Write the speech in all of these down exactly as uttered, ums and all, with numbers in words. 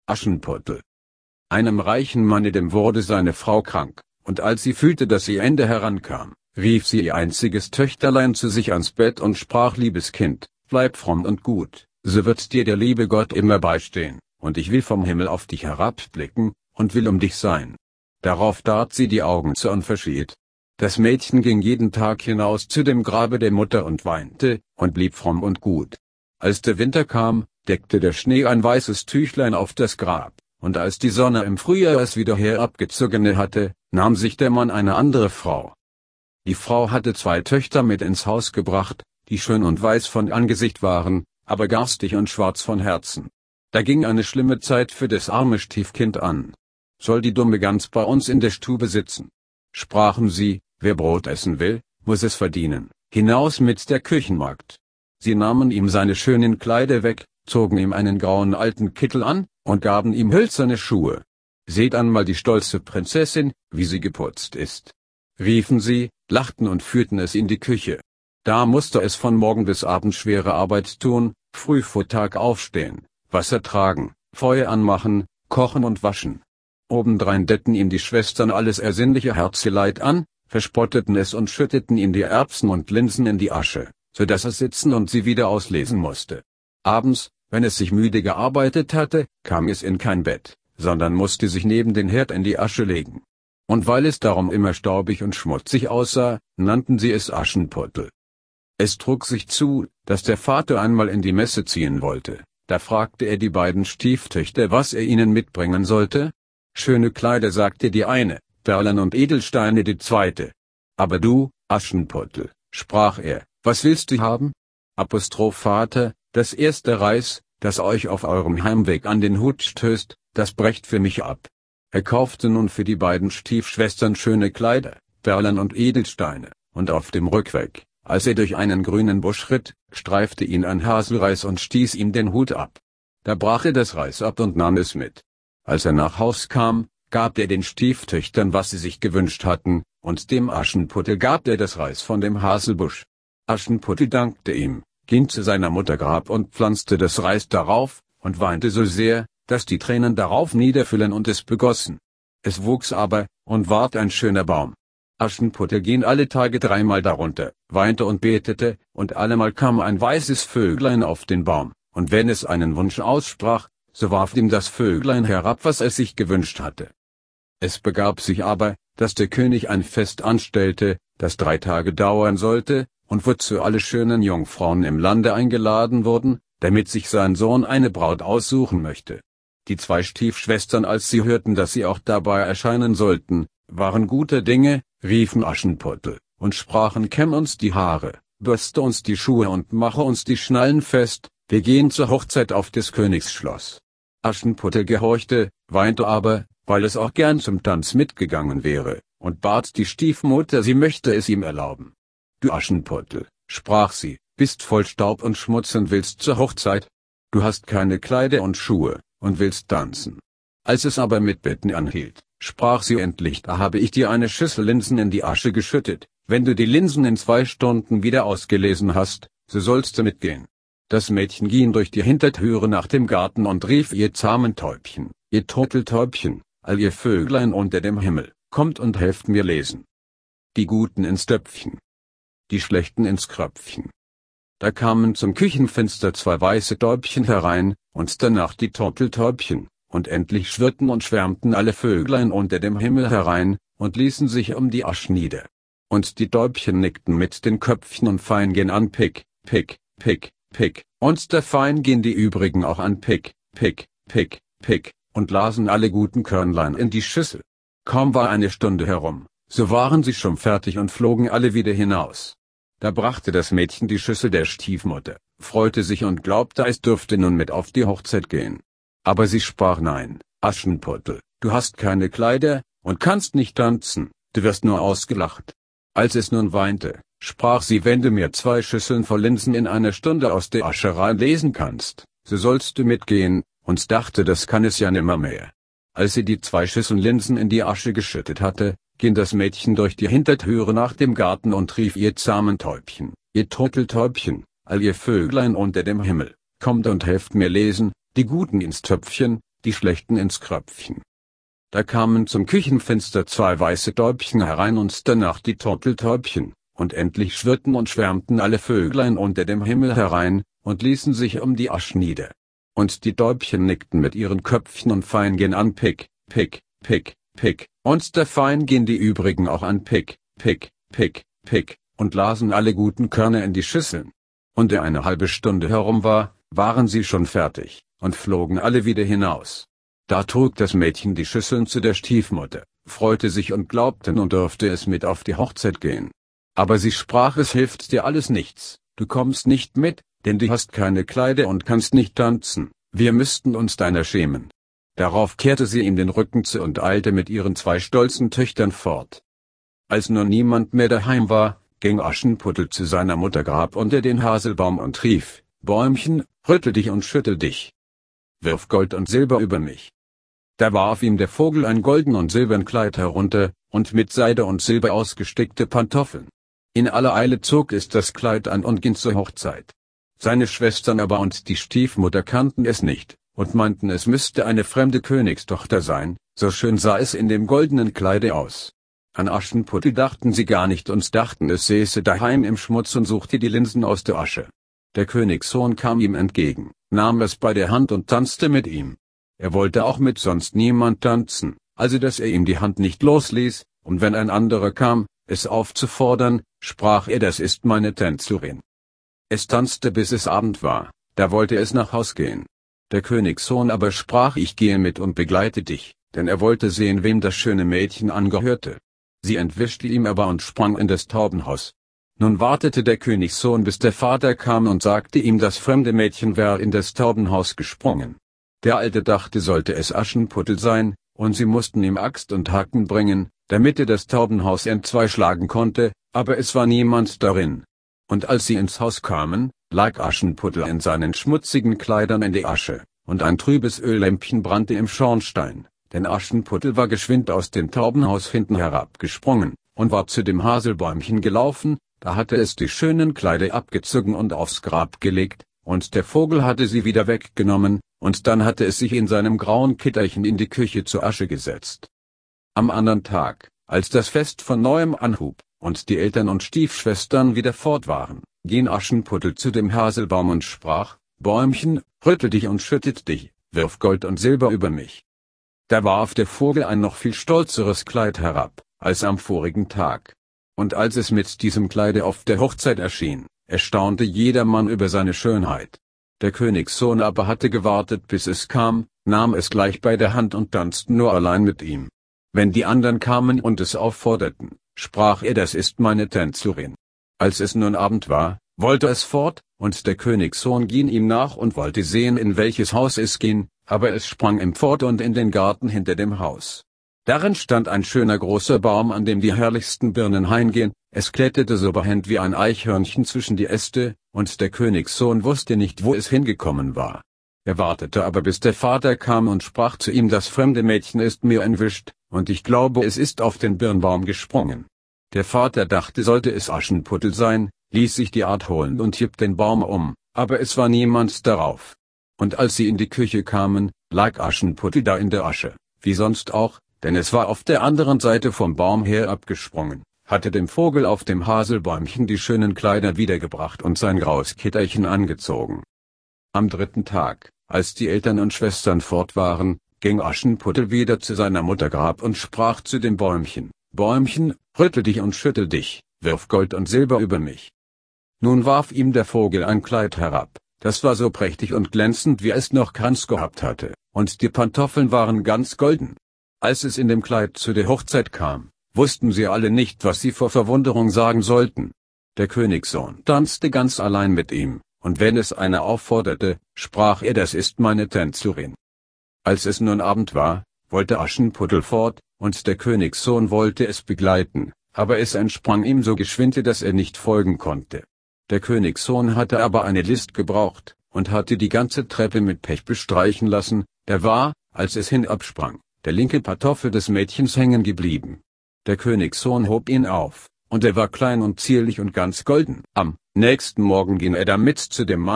Aschenputtel. Einem reichen Manne dem wurde seine Frau krank, und als sie fühlte, dass ihr Ende herankam, rief sie ihr einziges Töchterlein zu sich ans Bett und sprach: Liebes Kind, bleib fromm und gut, so wird dir der liebe Gott immer beistehen, und ich will vom Himmel auf dich herabblicken, und will um dich sein. Darauf tat sie die Augen zu und verschied. Das Mädchen ging jeden Tag hinaus zu dem Grabe der Mutter und weinte, und blieb fromm und gut. Als der Winter kam, deckte der Schnee ein weißes Tüchlein auf das Grab, und als die Sonne im Frühjahr es wieder herabgezogene hatte, nahm sich der Mann eine andere Frau. Die Frau hatte zwei Töchter mit ins Haus gebracht, die schön und weiß von Angesicht waren, aber garstig und schwarz von Herzen. Da ging eine schlimme Zeit für das arme Stiefkind an. Soll die dumme Gans bei uns in der Stube sitzen? Sprachen sie, wer Brot essen will, muss es verdienen, hinaus mit der Küchenmagd. Sie nahmen ihm seine schönen Kleider weg, zogen ihm einen grauen alten Kittel an, und gaben ihm hölzerne Schuhe. Seht einmal die stolze Prinzessin, wie sie geputzt ist, riefen sie, lachten und führten es in die Küche. Da musste es von Morgen bis Abend schwere Arbeit tun, früh vor Tag aufstehen, Wasser tragen, Feuer anmachen, kochen und waschen. Obendrein deckten ihm die Schwestern alles ersinnliche Herzeleid an, verspotteten es und schütteten ihm die Erbsen und Linsen in die Asche, so dass es sitzen und sie wieder auslesen musste. Abends, wenn es sich müde gearbeitet hatte, kam es in kein Bett, sondern musste sich neben den Herd in die Asche legen. Und weil es darum immer staubig und schmutzig aussah, nannten sie es Aschenputtel. Es trug sich zu, dass der Vater einmal in die Messe ziehen wollte. Da fragte er die beiden Stieftöchter, was er ihnen mitbringen sollte. Schöne Kleider, sagte die eine, Perlen und Edelsteine die zweite. Aber du, Aschenputtel, sprach er, was willst du haben? Apostroph Vater, das erste Reis, das euch auf eurem Heimweg an den Hut stößt, das brecht für mich ab. Er kaufte nun für die beiden Stiefschwestern schöne Kleider, Perlen und Edelsteine, und auf dem Rückweg, als er durch einen grünen Busch ritt, streifte ihn ein Haselreis und stieß ihm den Hut ab. Da brach er das Reis ab und nahm es mit. Als er nach Haus kam, gab er den Stieftöchtern, was sie sich gewünscht hatten, und dem Aschenputtel gab er das Reis von dem Haselbusch. Aschenputtel dankte ihm, ging zu seiner Mutter Grab und pflanzte das Reis darauf, und weinte so sehr, dass die Tränen darauf niederfielen und es begossen. Es wuchs aber, und ward ein schöner Baum. Aschenputtel ging alle Tage dreimal darunter, weinte und betete, und allemal kam ein weißes Vöglein auf den Baum, und wenn es einen Wunsch aussprach, so warf ihm das Vöglein herab, was es sich gewünscht hatte. Es begab sich aber, dass der König ein Fest anstellte, das drei Tage dauern sollte, und wozu alle schönen Jungfrauen im Lande eingeladen wurden, damit sich sein Sohn eine Braut aussuchen möchte. Die zwei Stiefschwestern, als sie hörten, dass sie auch dabei erscheinen sollten, waren guter Dinge, riefen Aschenputtel, und sprachen: Kämm uns die Haare, bürste uns die Schuhe und mache uns die Schnallen fest, wir gehen zur Hochzeit auf des Königs Schloss. Aschenputtel gehorchte, weinte aber, weil es auch gern zum Tanz mitgegangen wäre, und bat die Stiefmutter, sie möchte es ihm erlauben. Du Aschenputtel, sprach sie, bist voll Staub und Schmutz und willst zur Hochzeit? Du hast keine Kleider und Schuhe, und willst tanzen. Als es aber mit Bitten anhielt, sprach sie endlich: Da habe ich dir eine Schüssel Linsen in die Asche geschüttet, wenn du die Linsen in zwei Stunden wieder ausgelesen hast, so sollst du mitgehen. Das Mädchen ging durch die Hintertüre nach dem Garten und rief: Ihr zahmen Täubchen, ihr Turteltäubchen, all ihr Vöglein unter dem Himmel, kommt und helft mir lesen. Die Guten ins Töpfchen, die Schlechten ins Kröpfchen. Da kamen zum Küchenfenster zwei weiße Täubchen herein, und danach die Turteltäubchen, und endlich schwirrten und schwärmten alle Vöglein unter dem Himmel herein, und ließen sich um die Asch nieder. Und die Täubchen nickten mit den Köpfchen und fein gen an Pick, Pick, Pick, Pick, und der fein gehen die übrigen auch an Pick, Pick, Pick, Pick, und lasen alle guten Körnlein in die Schüssel. Kaum war eine Stunde herum, so waren sie schon fertig und flogen alle wieder hinaus. Da brachte das Mädchen die Schüssel der Stiefmutter, freute sich und glaubte, es dürfte nun mit auf die Hochzeit gehen. Aber sie sprach: Nein, Aschenputtel, du hast keine Kleider, und kannst nicht tanzen, du wirst nur ausgelacht. Als es nun weinte, sprach sie: Wenn du mir zwei Schüsseln voll Linsen in einer Stunde aus der Asche rein lesen kannst, so sollst du mitgehen, und dachte, das kann es ja nimmermehr. Als sie die zwei Schüsseln Linsen in die Asche geschüttet hatte, ging das Mädchen durch die Hintertüre nach dem Garten und rief: Ihr zahmen Täubchen, ihr Turteltäubchen, all ihr Vöglein unter dem Himmel, kommt und helft mir lesen, die Guten ins Töpfchen, die schlechten ins Kröpfchen. Da kamen zum Küchenfenster zwei weiße Täubchen herein und danach die Turteltäubchen, und endlich schwirrten und schwärmten alle Vöglein unter dem Himmel herein, und ließen sich um die Asch nieder. Und die Täubchen nickten mit ihren Köpfchen und feingehen an Pick, Pick, Pick, Pick, und der feingehen die übrigen auch an Pick, Pick, Pick, Pick, und lasen alle guten Körner in die Schüsseln. Und der eine halbe Stunde herum war, waren sie schon fertig, und flogen alle wieder hinaus. Da trug das Mädchen die Schüsseln zu der Stiefmutter, freute sich und glaubte, nun dürfte es mit auf die Hochzeit gehen. Aber sie sprach, es hilft dir alles nichts, du kommst nicht mit, denn du hast keine Kleider und kannst nicht tanzen, wir müssten uns deiner schämen. Darauf kehrte sie ihm den Rücken zu und eilte mit ihren zwei stolzen Töchtern fort. Als nun niemand mehr daheim war, ging Aschenputtel zu seiner Mutter Grab unter den Haselbaum und rief, Bäumchen, rüttel dich und schüttel dich. Wirf Gold und Silber über mich. Da warf ihm der Vogel ein golden und silbern Kleid herunter, und mit Seide und Silber ausgestickte Pantoffeln. In aller Eile zog es das Kleid an und ging zur Hochzeit. Seine Schwestern aber und die Stiefmutter kannten es nicht, und meinten, es müsste eine fremde Königstochter sein, so schön sah es in dem goldenen Kleide aus. An Aschenputtel dachten sie gar nicht und dachten, es säße daheim im Schmutz und suchte die Linsen aus der Asche. Der Königssohn kam ihm entgegen, nahm es bei der Hand und tanzte mit ihm. Er wollte auch mit sonst niemand tanzen, also dass er ihm die Hand nicht losließ, und wenn ein anderer kam, es aufzufordern, sprach er, das ist meine Tänzerin. Es tanzte bis es Abend war, da wollte es nach Haus gehen. Der Königssohn aber sprach, ich gehe mit und begleite dich, denn er wollte sehen, wem das schöne Mädchen angehörte. Sie entwischte ihm aber und sprang in das Taubenhaus. Nun wartete der Königssohn, bis der Vater kam und sagte ihm, das fremde Mädchen wäre in das Taubenhaus gesprungen. Der Alte dachte, sollte es Aschenputtel sein, und sie mussten ihm Axt und Haken bringen, damit er das Taubenhaus entzweischlagen konnte, aber es war niemand darin. Und als sie ins Haus kamen, lag Aschenputtel in seinen schmutzigen Kleidern in der Asche, und ein trübes Öllämpchen brannte im Schornstein, denn Aschenputtel war geschwind aus dem Taubenhaus hinten herabgesprungen, und war zu dem Haselbäumchen gelaufen, da hatte es die schönen Kleider abgezogen und aufs Grab gelegt, und der Vogel hatte sie wieder weggenommen, und dann hatte es sich in seinem grauen Kitterchen in die Küche zur Asche gesetzt. Am andern Tag, als das Fest von neuem anhub, und die Eltern und Stiefschwestern wieder fort waren, ging Aschenputtel zu dem Haselbaum und sprach, Bäumchen, rüttel dich und schüttet dich, wirf Gold und Silber über mich. Da warf der Vogel ein noch viel stolzeres Kleid herab, als am vorigen Tag. Und als es mit diesem Kleide auf der Hochzeit erschien, erstaunte jedermann über seine Schönheit. Der Königssohn aber hatte gewartet, bis es kam, nahm es gleich bei der Hand und tanzte nur allein mit ihm. Wenn die anderen kamen und es aufforderten, sprach er, das ist meine Tänzerin. Als es nun Abend war, wollte es fort, und der Königssohn ging ihm nach und wollte sehen, in welches Haus es ging, aber es sprang ihm fort und in den Garten hinter dem Haus. Darin stand ein schöner großer Baum, an dem die herrlichsten Birnen heingehen, es kletterte so behend wie ein Eichhörnchen zwischen die Äste, und der Königssohn wusste nicht, wo es hingekommen war. Er wartete aber, bis der Vater kam und sprach zu ihm, das fremde Mädchen ist mir entwischt, und ich glaube, es ist auf den Birnbaum gesprungen. Der Vater dachte, sollte es Aschenputtel sein, ließ sich die Art holen und hieb den Baum um, aber es war niemand darauf. Und als sie in die Küche kamen, lag Aschenputtel da in der Asche, wie sonst auch, denn es war auf der anderen Seite vom Baum her abgesprungen, hatte dem Vogel auf dem Haselbäumchen die schönen Kleider wiedergebracht und sein graues Kitterchen angezogen. Am dritten Tag, als die Eltern und Schwestern fort waren, ging Aschenputtel wieder zu seiner Mutter Grab und sprach zu dem Bäumchen, Bäumchen, rüttel dich und schüttel dich, wirf Gold und Silber über mich. Nun warf ihm der Vogel ein Kleid herab, das war so prächtig und glänzend, wie es noch keins gehabt hatte, und die Pantoffeln waren ganz golden. Als es in dem Kleid zu der Hochzeit kam, wussten sie alle nicht, was sie vor Verwunderung sagen sollten. Der Königssohn tanzte ganz allein mit ihm, und wenn es einer aufforderte, sprach er, das ist meine Tänzerin. Als es nun Abend war, wollte Aschenputtel fort, und der Königssohn wollte es begleiten, aber es entsprang ihm so geschwinde, dass er nicht folgen konnte. Der Königssohn hatte aber eine List gebraucht, und hatte die ganze Treppe mit Pech bestreichen lassen, da war, als es hinabsprang, der linke Pantoffel des Mädchens hängen geblieben. Der Königssohn hob ihn auf, und er war klein und zierlich und ganz golden. Am nächsten Morgen ging er damit zu dem Mann,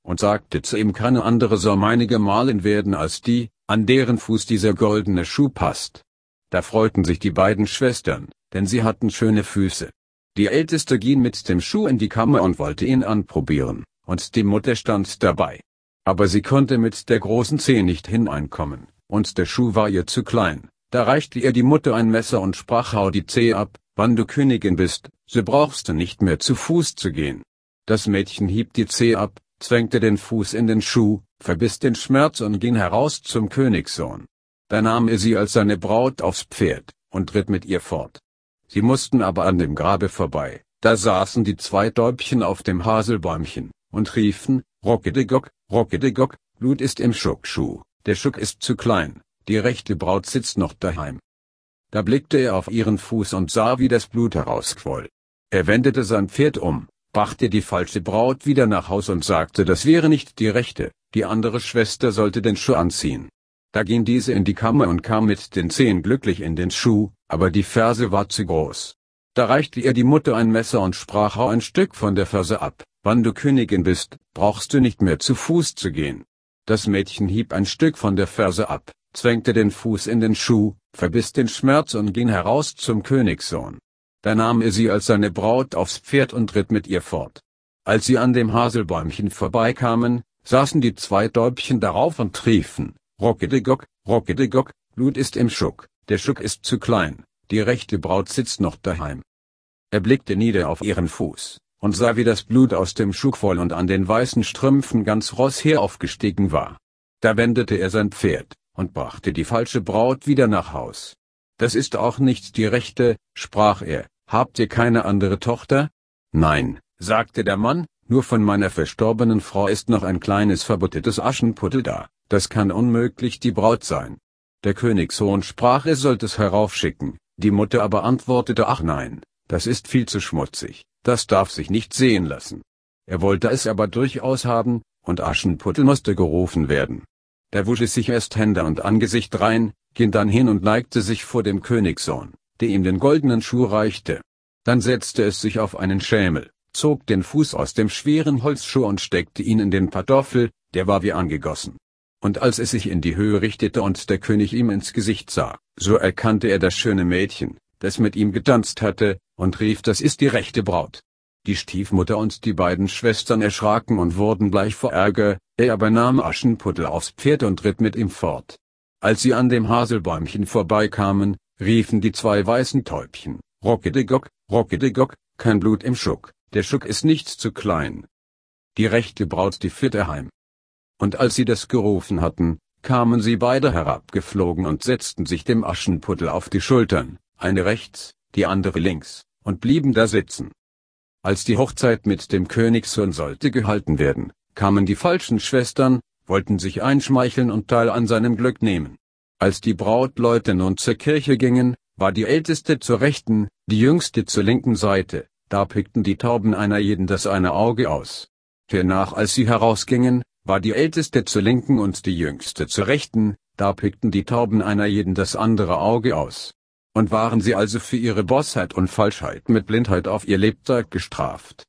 und sagte zu ihm: keine andere soll meine Gemahlin werden als die, an deren Fuß dieser goldene Schuh passt. Da freuten sich die beiden Schwestern, denn sie hatten schöne Füße. Die Älteste ging mit dem Schuh in die Kammer und wollte ihn anprobieren, und die Mutter stand dabei. Aber sie konnte mit der großen Zehe nicht hineinkommen, und der Schuh war ihr zu klein. Da reichte ihr die Mutter ein Messer und sprach: hau die Zehe ab, wann du Königin bist, so brauchst du nicht mehr zu Fuß zu gehen. Das Mädchen hieb die Zehe ab, zwängte den Fuß in den Schuh, verbiss den Schmerz und ging heraus zum Königssohn. Da nahm er sie als seine Braut aufs Pferd, und ritt mit ihr fort. Sie mussten aber an dem Grabe vorbei, da saßen die zwei Täubchen auf dem Haselbäumchen, und riefen: Rockedegock, Rockedegock, Blut ist im Schuckschuh, der Schuck ist zu klein, die rechte Braut sitzt noch daheim. Da blickte er auf ihren Fuß und sah, wie das Blut herausquoll. Er wendete sein Pferd um, brachte die falsche Braut wieder nach Haus und sagte, das wäre nicht die rechte, die andere Schwester sollte den Schuh anziehen. Da ging diese in die Kammer und kam mit den Zehen glücklich in den Schuh, aber die Ferse war zu groß. Da reichte ihr die Mutter ein Messer und sprach: hau ein Stück von der Ferse ab, wann du Königin bist, brauchst du nicht mehr zu Fuß zu gehen. Das Mädchen hieb ein Stück von der Ferse ab, zwängte den Fuß in den Schuh, verbiss den Schmerz und ging heraus zum Königssohn. Da nahm er sie als seine Braut aufs Pferd und ritt mit ihr fort. Als sie an dem Haselbäumchen vorbeikamen, saßen die zwei Täubchen darauf und riefen: Rockedegock, Rockedegock, Blut ist im Schuck, der Schuck ist zu klein, die rechte Braut sitzt noch daheim. Er blickte nieder auf ihren Fuß, und sah, wie das Blut aus dem Schuck voll und an den weißen Strümpfen ganz rossher aufgestiegen war. Da wendete er sein Pferd, und brachte die falsche Braut wieder nach Haus. Das ist auch nicht die rechte, sprach er, habt ihr keine andere Tochter? Nein, sagte der Mann, nur von meiner verstorbenen Frau ist noch ein kleines verbuttetes Aschenputtel da, das kann unmöglich die Braut sein. Der Königssohn sprach, er sollte es heraufschicken, die Mutter aber antwortete: ach nein, das ist viel zu schmutzig, das darf sich nicht sehen lassen. Er wollte es aber durchaus haben, und Aschenputtel musste gerufen werden. Da wusch es sich erst Hände und Angesicht rein, ging dann hin und neigte sich vor dem Königssohn, der ihm den goldenen Schuh reichte. Dann setzte es sich auf einen Schemel, zog den Fuß aus dem schweren Holzschuh und steckte ihn in den Pantoffel, der war wie angegossen. Und als es sich in die Höhe richtete und der König ihm ins Gesicht sah, so erkannte er das schöne Mädchen, das mit ihm getanzt hatte, und rief: das ist die rechte Braut. Die Stiefmutter und die beiden Schwestern erschraken und wurden bleich vor Ärger, er aber nahm Aschenputtel aufs Pferd und ritt mit ihm fort. Als sie an dem Haselbäumchen vorbeikamen, riefen die zwei weißen Täubchen: Rockedegock, Rockedegock, kein Blut im Schuck, der Schuck ist nicht zu klein. Die rechte Braut, die führte heim. Und als sie das gerufen hatten, kamen sie beide herabgeflogen und setzten sich dem Aschenputtel auf die Schultern, eine rechts, die andere links, und blieben da sitzen. Als die Hochzeit mit dem Königssohn sollte gehalten werden, kamen die falschen Schwestern, wollten sich einschmeicheln und Teil an seinem Glück nehmen. Als die Brautleute nun zur Kirche gingen, war die Älteste zur rechten, die Jüngste zur linken Seite, da pickten die Tauben einer jeden das eine Auge aus. Hernach, als sie herausgingen, war die Älteste zur linken und die Jüngste zur rechten, da pickten die Tauben einer jeden das andere Auge aus. Und waren sie also für ihre Bosheit und Falschheit mit Blindheit auf ihr Lebtag gestraft,